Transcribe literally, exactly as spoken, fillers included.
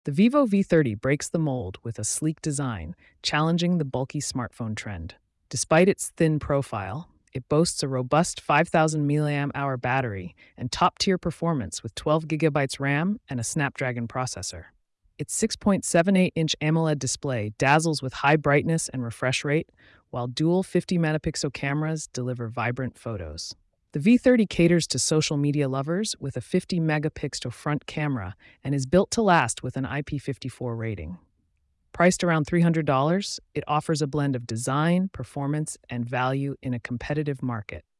The Vivo V thirty breaks the mold with a sleek design, challenging the bulky smartphone trend. Despite its thin profile, it boasts a robust five thousand milliamp hour battery and top-tier performance with twelve gigabytes RAM and a Snapdragon processor. Its six point seven eight inch AMOLED display dazzles with high brightness and refresh rate, while dual fifty megapixel cameras deliver vibrant photos. The V thirty caters to social media lovers with a fifty megapixel front camera and is built to last with an I P fifty four rating. Priced around three hundred dollars, it offers a blend of design, performance, and value in a competitive market.